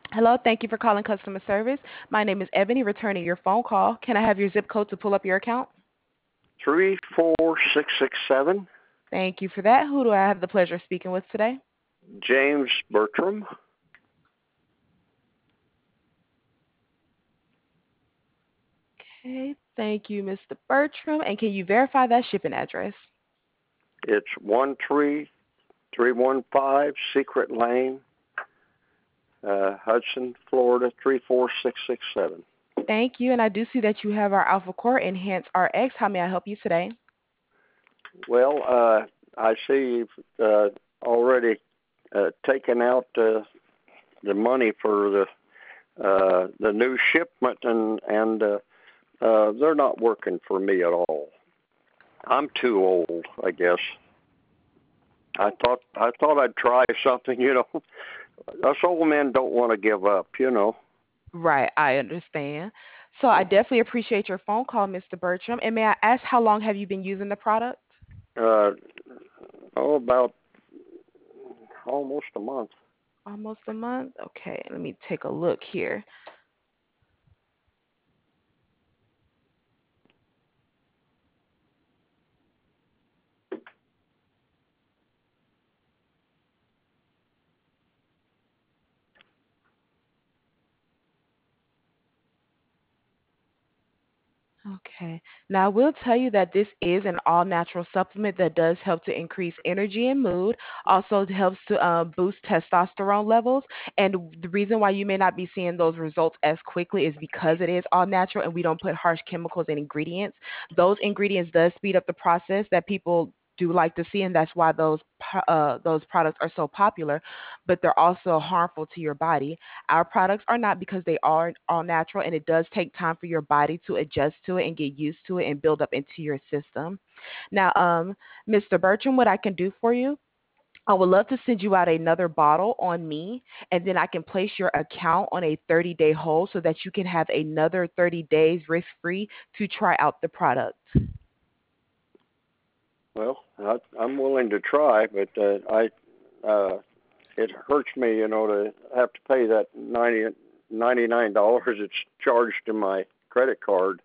Hello, thank you for calling customer service. My name is Ebony, returning your phone call. Can I have your zip code to pull up your account? 34667. Thank you for that. Who do I have the pleasure of speaking with today? James Bertram. Okay, thank you, Mr. Bertram. And can you verify that shipping address? It's 13315 Secret Lane, Hudson, Florida 34667. Thank you. And I do see that you have our Alpha Core Enhance RX. How may I help you today? Well, I see you've already taken out the money for the new shipment, and they're not working for me at all. I'm too old, I guess. I thought I'd try something. Us old men don't want to give up. Right, I understand. So I definitely appreciate your phone call, Mr. Bertram. And may I ask how long have you been using the product? Uh, about almost a month. Almost a month? Okay, let me take a look here. Okay. Now, I will tell you that this is an all natural supplement that does help to increase energy and mood. Also, it helps to boost testosterone levels. And the reason why you may not be seeing those results as quickly is because it is all natural and we don't put harsh chemicals and ingredients. Those ingredients does speed up the process that people do like to see, and that's why those products are so popular. But they're also harmful to your body. Our products are not, because they are all natural, and it does take time for your body to adjust to it and get used to it and build up into your system. Now, Mr. Bertram, what I can do for you, I would love to send you out another bottle on me, and then I can place your account on a 30-day hold so that you can have another 30 days risk free to try out the product. Well, I'm willing to try, but it hurts me, to have to pay that $99 it's charged to my credit card.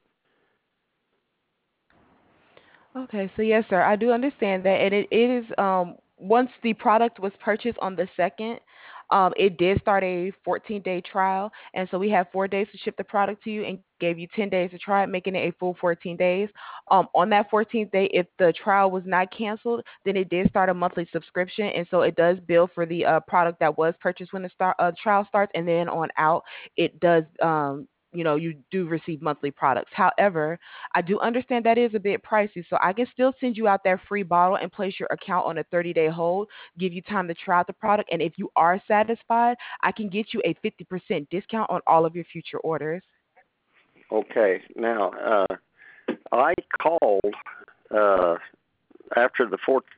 Okay, so yes, sir, I do understand that, and it is once the product was purchased on the second, it did start a 14-day trial, and so we have 4 days to ship the product to you, and gave you 10 days to try it, making it a full 14 days. On that 14th day, if the trial was not canceled, then it did start a monthly subscription, and so it does bill for the product that was purchased when the trial starts, and then on out, it does. You do receive monthly products. However, I do understand that is a bit pricey, so I can still send you out that free bottle and place your account on a 30-day hold, give you time to try out the product, and if you are satisfied, I can get you a 50% discount on all of your future orders. Okay, now I called uh, after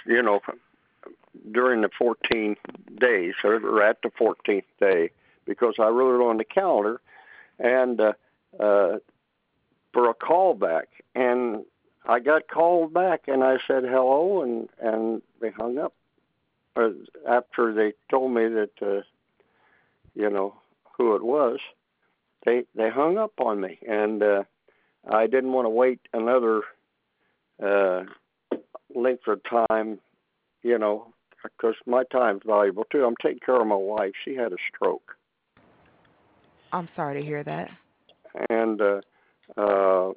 during the 14 days, or at the 14th day, because I wrote it on the calendar, and uh, for a callback, and I got called back, and I said hello, and they hung up. After they told me that you know who it was, they hung up on me, and I didn't want to wait another uh, length of time, you know, because my time's valuable too. I'm taking care of my wife. She had a stroke, I'm sorry to hear that. and uh,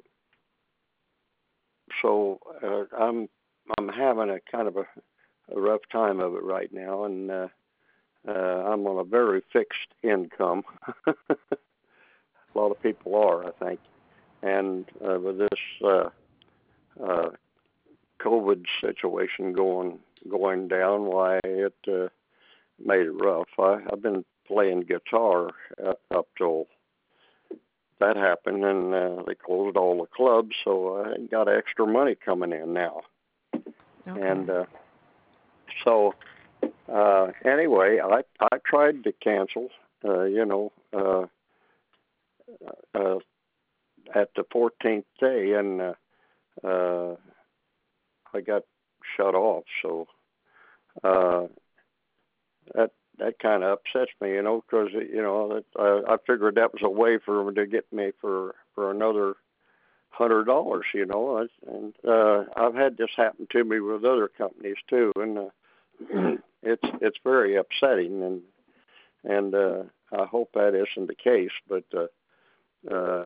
so I'm having a kind of a rough time of it right now, and I'm on a very fixed income. A lot of people are, I think, and with this uh, COVID situation going down, why it made it rough. I've been playing guitar up till that happened, and they closed all the clubs, so I got extra money coming in now. Okay. And so anyway, I tried to cancel, uh, you know, uh, uh, at the 14th day, and uh, I got shut off. So uh, that that kind of upsets me, because I figured that was a way for them to get me for another $100, and I've had this happen to me with other companies too, and it's very upsetting, and I hope that isn't the case, but uh,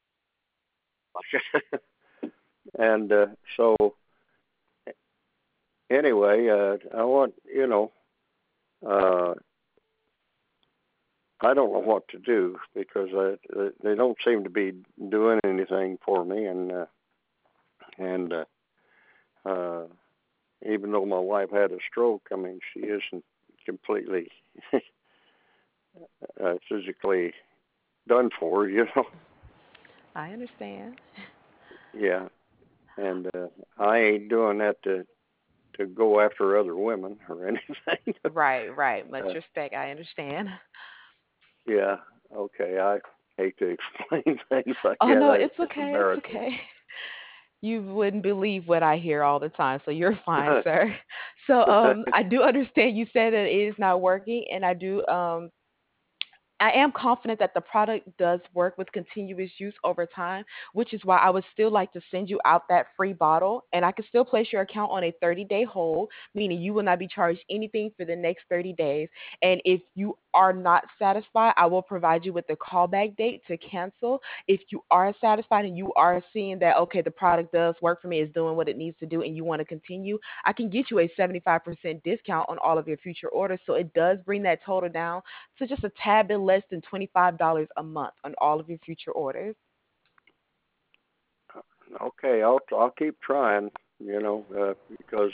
and so anyway, I want uh, I don't know what to do because they don't seem to be doing anything for me, and uh, even though my wife had a stroke, I mean she isn't completely physically done for, I understand. Yeah, and I ain't doing that to go after other women or anything. Right, right. Much uh, respect. I understand. yeah, okay. I hate to explain things like Oh that. no, it's It's okay. It's embarrassing. okay. You wouldn't believe what I hear all the time, so you're fine, sir. So I do understand you said that it is not working, and I am confident that the product does work with continuous use over time, which is why I would still like to send you out that free bottle. And I can still place your account on a 30-day hold, meaning you will not be charged anything for the next 30 days. And if you are not satisfied, I will provide you with the callback date to cancel. If you are satisfied and you are seeing that, okay, the product does work for me, is doing what it needs to do, and you want to continue, I can get you a 75% discount on all of your future orders. So it does bring that total down to just a tad bit less than $25 a month on all of your future orders. Okay, I'll keep trying. Because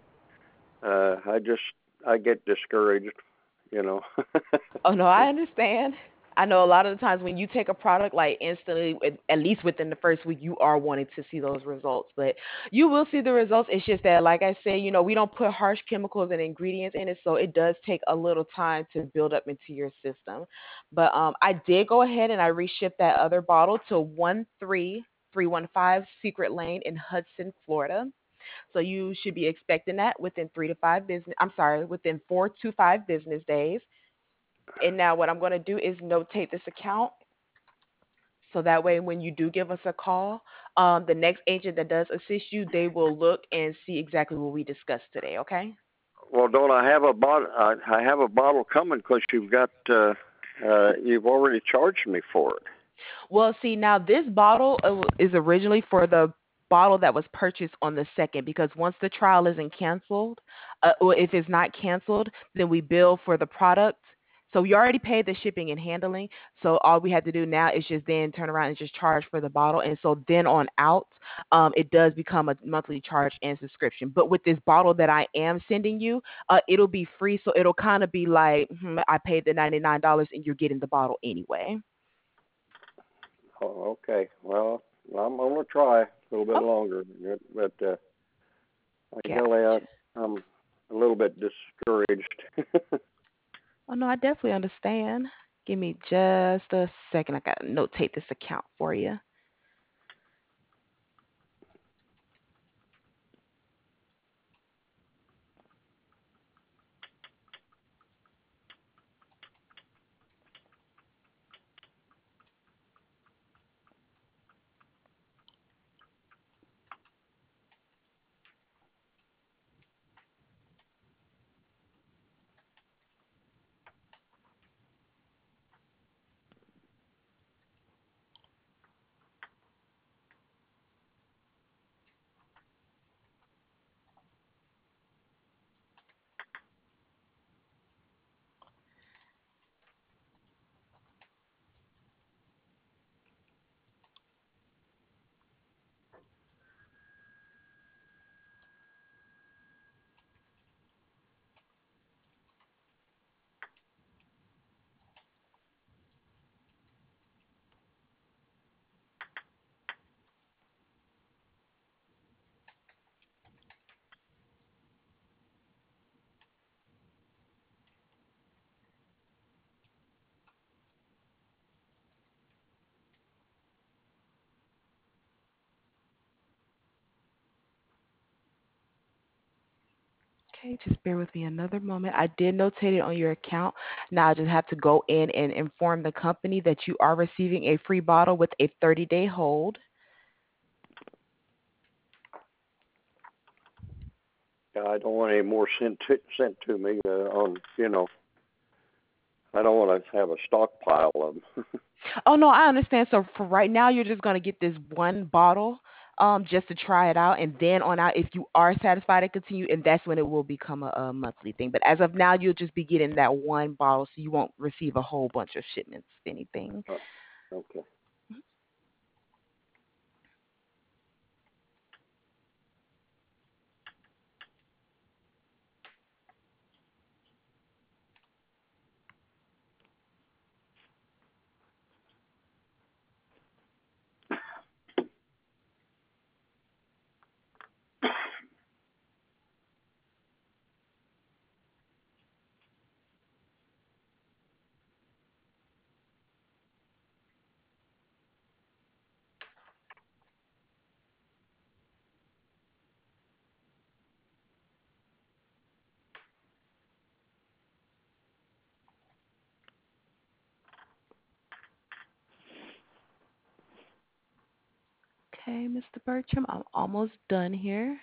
I get discouraged. You know. Oh no, I understand. I know a lot of the times when you take a product like instantly, at least within the first week, you are wanting to see those results. But you will see the results. It's just that, like I say, we don't put harsh chemicals and ingredients in it, so it does take a little time to build up into your system. But I did go ahead and I reshipped that other bottle to 13315 Secret Lane in Hudson, Florida. So you should be expecting that within 3 to 5 business. I'm sorry, within 4 to 5 business days. And now what I'm going to do is notate this account so that way when you do give us a call, the next agent that does assist you, they will look and see exactly what we discussed today. Okay. Well, don't I have a bottle? I have a bottle coming because you've already charged me for it. Well, see, now this bottle is originally for the bottle that was purchased on the second, because once the trial isn't canceled, or if it's not canceled, then we bill for the product. So you already paid the shipping and handling. So all we have to do now is just then turn around and just charge for the bottle. And so then on out, it does become a monthly charge and subscription. But with this bottle that I am sending you, it'll be free. So it'll kind of be like, I paid the $99 and you're getting the bottle anyway. Oh, okay. Well, I'm gonna try a little bit Oh, longer, but like gotcha. hell, I'm a little bit discouraged. Oh no, I definitely understand. Give me just a second. I gotta notate this account for you. Okay, just bear with me another moment. I did notate it on your account. Now I just have to go in and inform the company that you are receiving a free bottle with a 30-day hold. Yeah, I don't want any more sent to me on, I don't want to have a stockpile of them. Oh no, I understand. So for right now, you're just gonna get this one bottle, just to try it out, and then on out, if you are satisfied and continue, and that's when it will become a monthly thing. But as of now, you'll just be getting that one bottle, so you won't receive a whole bunch of shipments, anything. Okay. Okay, Mr. Bertram, I'm almost done here.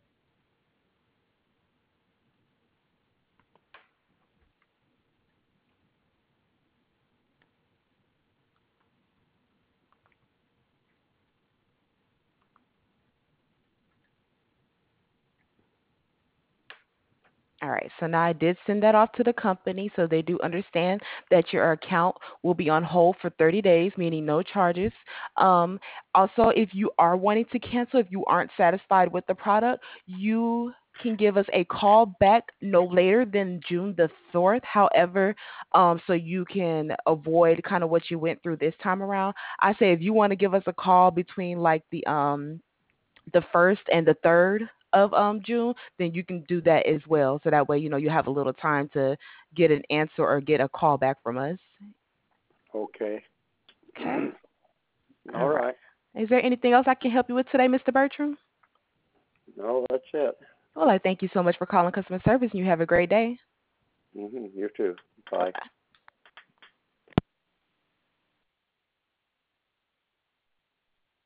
All right, so now I did send that off to the company, so they do understand that your account will be on hold for 30 days, meaning no charges. Um, Also, if you are wanting to cancel, if you aren't satisfied with the product, you can give us a call back no later than June the 4th. However, so you can avoid kind of what you went through this time around. I say if you want to give us a call between like the first and the third of June, then you can do that as well. So that way, you have a little time to get an answer or get a call back from us. Okay. Okay. All All right. right. Is there anything else I can help you with today, Mr. Bertram? No, that's it. Well, I thank you so much for calling customer service, and you have a great day. You too. Bye Bye. bye.